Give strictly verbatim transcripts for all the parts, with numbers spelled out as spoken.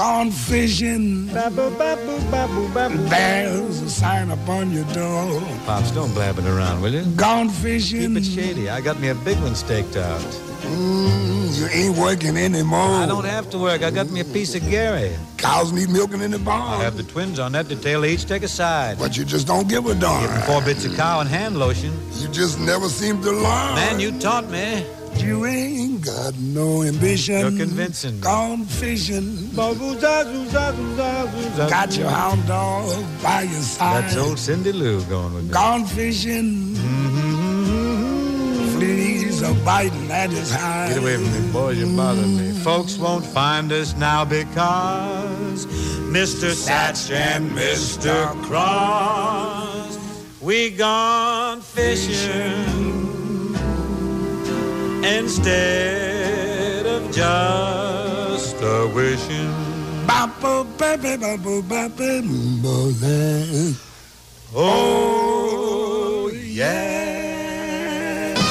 gone fishing. There's a sign upon your door. Pops, don't blab it around, will you? Gone fishing. Keep it shady. I got me a big one staked out. Mm, you ain't working anymore. I don't have to work. I got me a piece of Gary. Cows need milking in the barn. I'll have the twins on that detail. They each take a side. But you just don't give a darn. Give them four bits of cow and hand lotion. You just never seem to learn. Man, you taught me. You ain't got no ambition. You're convincing me. Gone fishing. Got your hound dog by your side. That's old Cindy Lou going with me. Gone fishing. Mm-hmm. Fleas are biting at his hide. Get away from me, boys. You're bothering me. Folks won't find us now because Mister Satch and Mister Cross, we gone fishing. Instead of just a wishing. Oh, yeah.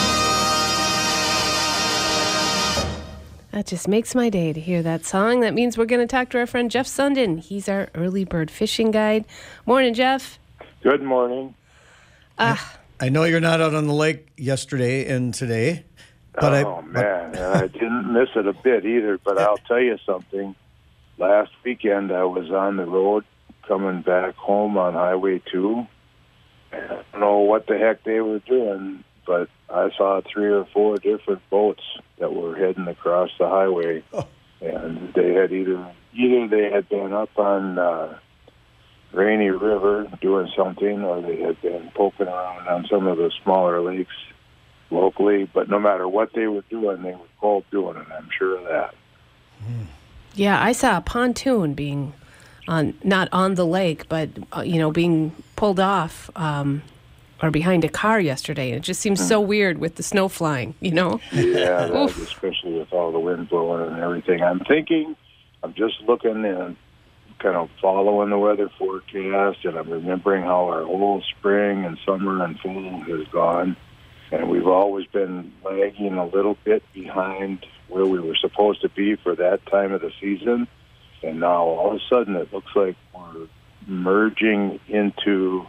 That just makes my day to hear that song. That means we're going to talk to our friend Jeff Sundin. He's our early bird fishing guide. Morning, Jeff. Good morning. Uh, I know you're not out on the lake yesterday and today. But oh, I, man, I didn't miss it a bit either, but I'll tell you something. Last weekend I was on the road coming back home on Highway two. And I don't know what the heck they were doing, but I saw three or four different boats that were heading across the highway. Oh. And they had either, either they had been up on uh, Rainy River doing something, or they had been poking around on some of the smaller lakes locally, but no matter what they were doing, they were both doing it. I'm sure of that. Yeah, I saw a pontoon being on, not on the lake, but, uh, you know, being pulled off um, or behind a car yesterday. It just seems mm. so weird with the snow flying, you know? Yeah, that, especially with all the wind blowing and everything. I'm thinking, I'm just looking and kind of following the weather forecast, and I'm remembering how our whole spring and summer and fall has gone. And we've always been lagging a little bit behind where we were supposed to be for that time of the season. And now all of a sudden it looks like we're merging into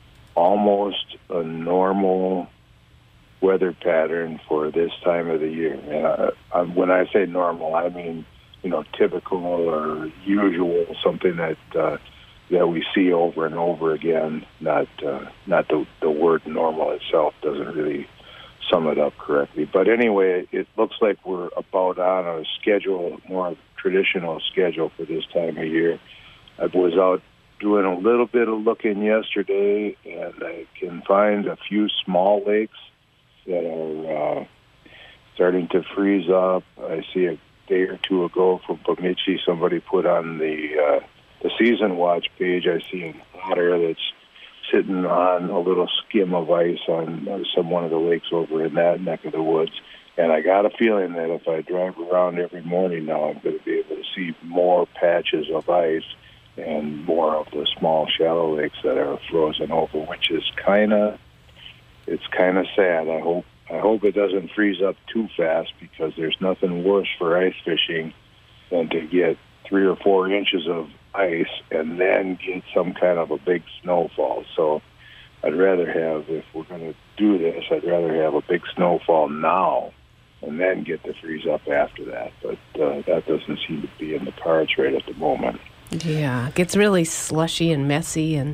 almost a normal weather pattern for this time of the year. And I, I, when I say normal, I mean, you know, typical or usual, something that uh, that we see over and over again. Not uh, not the the word normal itself doesn't really sum it up correctly. But anyway, it looks like we're about on a schedule, more traditional schedule for this time of year. I was out doing a little bit of looking yesterday, and I can find a few small lakes that are uh, starting to freeze up. I see a day or two ago from Bemidji, somebody put on the uh, the season watch page, I see an otter that's sitting on a little skim of ice on uh, some one of the lakes over in that neck of the woods. And I got a feeling that if I drive around every morning now, I'm going to be able to see more patches of ice and more of the small shallow lakes that are frozen over, which is kind of it's kind of sad. I hope I hope it doesn't freeze up too fast, because there's nothing worse for ice fishing than to get three or four inches of ice and then get some kind of a big snowfall. So I'd rather have, if we're going to do this, I'd rather have a big snowfall now and then get the freeze up after that. But uh, that doesn't seem to be in the cards right at the moment. Yeah, it gets really slushy and messy, and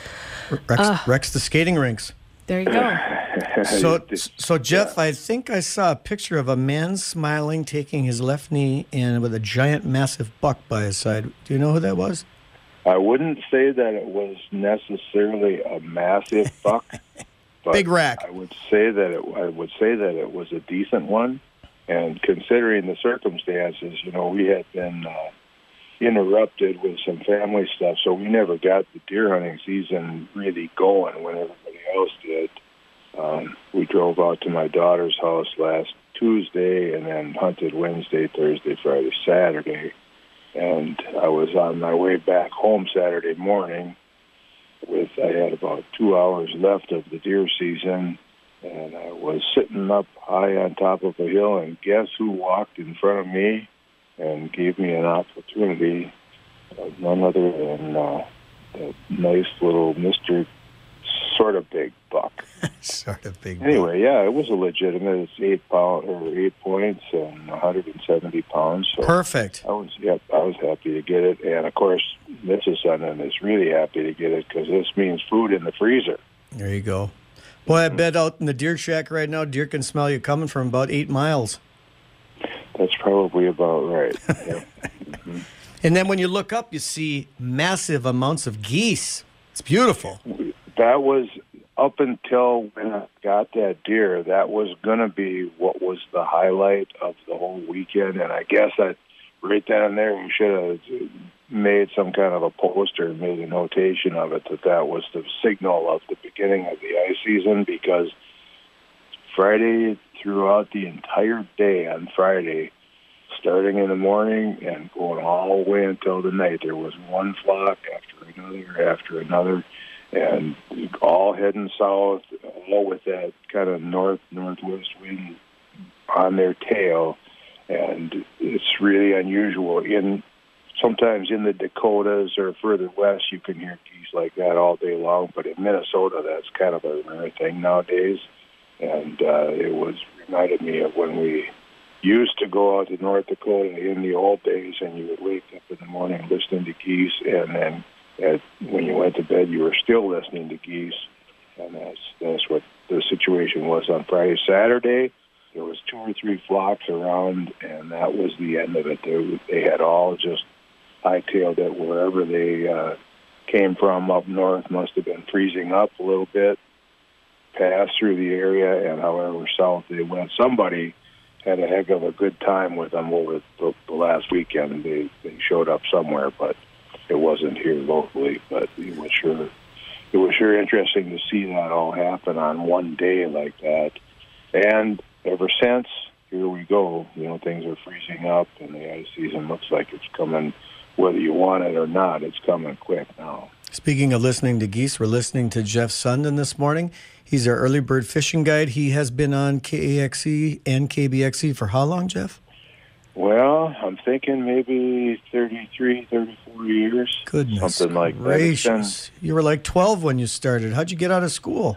Rex, uh, Rex the skating rinks. There you go. So, so Jeff, I think I saw a picture of a man smiling, taking his left knee in with a giant, massive buck by his side. Do you know who that was? I wouldn't say that it was necessarily a massive buck. But big rack. I would say that it, I would say that it was a decent one, and considering the circumstances, you know, we had been uh, interrupted with some family stuff, so we never got the deer hunting season really going when everybody else did. Um, we drove out to my daughter's house last Tuesday and then hunted Wednesday, Thursday, Friday, Saturday. And I was on my way back home Saturday morning with, I had about two hours left of the deer season, and I was sitting up high on top of a hill, and guess who walked in front of me and gave me an opportunity none other than uh, a nice little Mister Sort of Big Buck. Sort of big. Anyway, yeah, it was a legitimate. It's eight pound or eight points and one hundred seventy pounds. So Perfect. I was, yep, I was happy to get it, and of course, Missus Sundin is really happy to get it because this means food in the freezer. There you go. Boy, I bet out in the deer shack right now, deer can smell you coming from about eight miles. That's probably about right. Yeah. Mm-hmm. And then when you look up, you see massive amounts of geese. It's beautiful. That was up until when I got that deer. That was going to be what was the highlight of the whole weekend. And I guess I, right down there, we should have made some kind of a poster and made a notation of it that that was the signal of the beginning of the ice season, because Friday, throughout the entire day on Friday, starting in the morning and going all the way until the night, there was one flock after another after another, and all heading south, all with that kind of north northwest wind on their tail. And it's really unusual. In sometimes in the Dakotas or further west, you can hear geese like that all day long, but in Minnesota, that's kind of a rare thing nowadays. And uh, it was reminded me of when we used to go out to North Dakota in the old days, and you would wake up in the morning listening to geese, and then at, when you went to bed, you were still listening to geese. And that's that's what the situation was on Friday. Saturday, there was two or three flocks around, and that was the end of it. They, they had all just hightailed it wherever they uh, came from up north. Must have been freezing up a little bit, passed through the area, and however south they went. Somebody had a heck of a good time with them over the, the last weekend. They they showed up somewhere, but it wasn't here locally. But it was sure it was sure interesting to see that all happen on one day like that. And ever since, here we go. You know, things are freezing up, and the ice season looks like it's coming, whether you want it or not. It's coming quick now. Speaking of listening to geese, we're listening to Jeff Sundin this morning. He's our early bird fishing guide. He has been on K A X E and K B X E for how long, Jeff? Well, I'm thinking maybe thirty-three, thirty-four years. Goodness something like gracious. that. You were like twelve when you started. How'd you get out of school?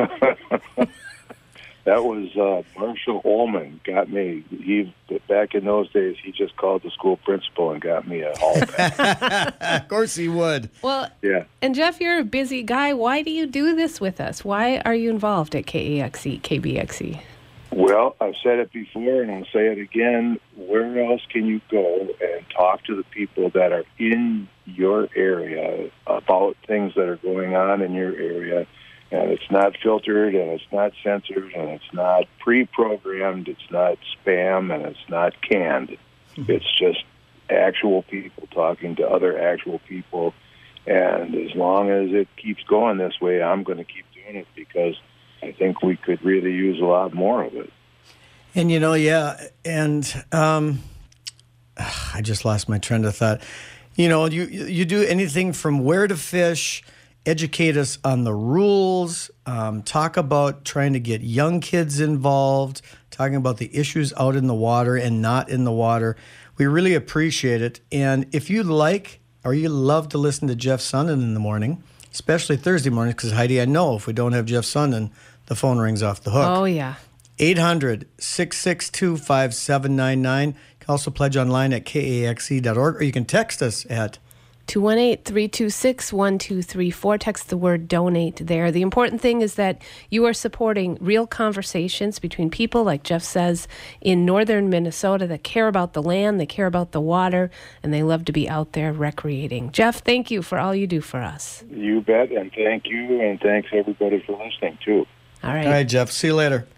That was uh, Marshall Ullman got me. He back in those days, he just called the school principal and got me a hall pass. Of course he would. Well, yeah. And Jeff, you're a busy guy. Why do you do this with us? Why are you involved at K A X E, K B X E? Well, I've said it before, and I'll say it again. Where else can you go and talk to the people that are in your area about things that are going on in your area? And it's not filtered, and it's not censored, and it's not pre-programmed, it's not spam, and it's not canned. It's just actual people talking to other actual people. And as long as it keeps going this way, I'm going to keep doing it, because I think we could really use a lot more of it. And, you know, yeah, and um, I just lost my train of thought. You know, you you do anything from where to fish, educate us on the rules, um, talk about trying to get young kids involved, talking about the issues out in the water and not in the water. We really appreciate it. And if you like or you love to listen to Jeff Sundin in the morning, especially Thursday mornings, because Heidi, I know if we don't have Jeff Sundin, the phone rings off the hook. Oh, yeah. eight hundred, six six two, five seven nine nine. You can also pledge online at K A X E dot org, or you can text us at two one eight, three two six, one two three four. Text the word donate there. The important thing is that you are supporting real conversations between people, like Jeff says, in northern Minnesota that care about the land, they care about the water, and they love to be out there recreating. Jeff, thank you for all you do for us. You bet, and thank you, and thanks everybody for listening, too. All right. All right, Jeff. See you later.